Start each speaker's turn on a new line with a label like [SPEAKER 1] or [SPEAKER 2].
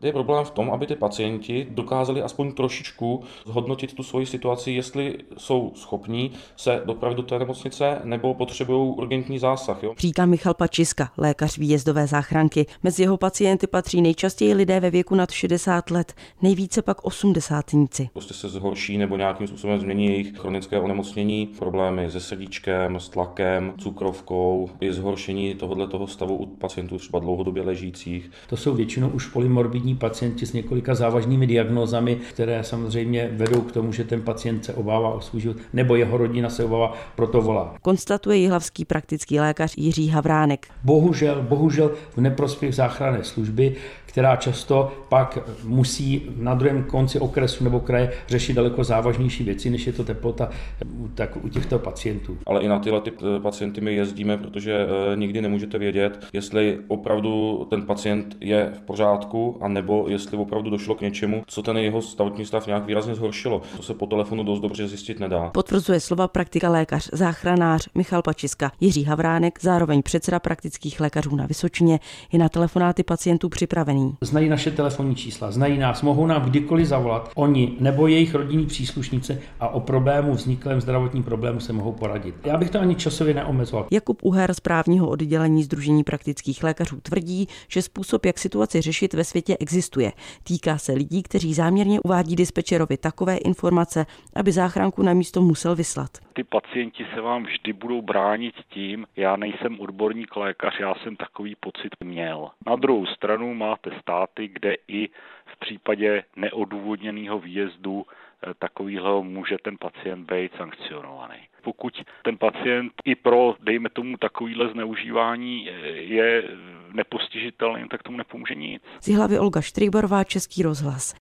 [SPEAKER 1] Je problém v tom, aby ty pacienti dokázali aspoň trošičku zhodnotit tu svoji situaci, jestli jsou schopní se dopravit do té nemocnice nebo potřebují urgentní zásah. Jo?
[SPEAKER 2] Říká Michal Pačiska, lékař výjezdové záchranky. Mezi jeho pacienty patří nejčastěji lidé ve věku nad 60 let, nejvíce pak osmdesátníci.
[SPEAKER 1] Prostě se zhorší nebo nějakým způsobem změní jejich chronické onemocnění, problémy se srdíčkem, s tlakem, cukrovkou, i zhoršení tohoto stavu u pacientů třeba dlouhodobě ležících.
[SPEAKER 3] To jsou většinou už polymorbidní pacienti s několika závažnými diagnózami, které samozřejmě vedou k tomu, že ten pacient se obává o svůj život, nebo jeho rodina se obává, proto volá.
[SPEAKER 2] Konstatuje jihlavský praktický lékař Jiří Havránek.
[SPEAKER 3] Bohužel v neprospěch záchranné služby, která často pak musí na druhém konci okresu nebo kraje řešit daleko závažnější věci, než je to teplota u těchto pacientů.
[SPEAKER 1] Ale i na tyhle pacienty my jezdíme, protože nikdy nemůžete vědět, jestli opravdu ten pacient je v pořádku, anebo jestli opravdu došlo k něčemu, co ten jeho zdravotní stav nějak výrazně zhoršilo. To se po telefonu dost dobře zjistit nedá.
[SPEAKER 2] Potvrzuje slova praktika lékař, záchranář Michal Pačiska. Jiří Havránek, zároveň předseda praktických lékařů na Vysočině, je na telefonáty pacientů připravený.
[SPEAKER 3] Znají naše telefonní čísla, znají nás, mohou nám kdykoliv zavolat. Oni nebo jejich rodinní příslušníci a o problému, vzniklém zdravotním problému se mohou poradit. Já bych to ani časově neomezoval.
[SPEAKER 2] Jakub Uher z právního oddělení Sdružení praktických lékařů tvrdí, že způsob, jak situaci řešit, ve světě existuje. Týká se lidí, kteří záměrně uvádí dispečerovi takové informace, aby záchranku na místo musel vyslat.
[SPEAKER 4] Ty pacienti se vám vždy budou bránit tím, já nejsem odborník lékař, já jsem takový pocit měl. Na druhou stranu máte státy, kde i v případě neodůvodněného výjezdu takovýhle může ten pacient být sankcionovaný. Pokud ten pacient i pro, dejme tomu, takovýhle zneužívání je nepostižitelný, tak tomu nepomůže nic.
[SPEAKER 2] Z Jihlavy Olga Štrýborová, Český rozhlas.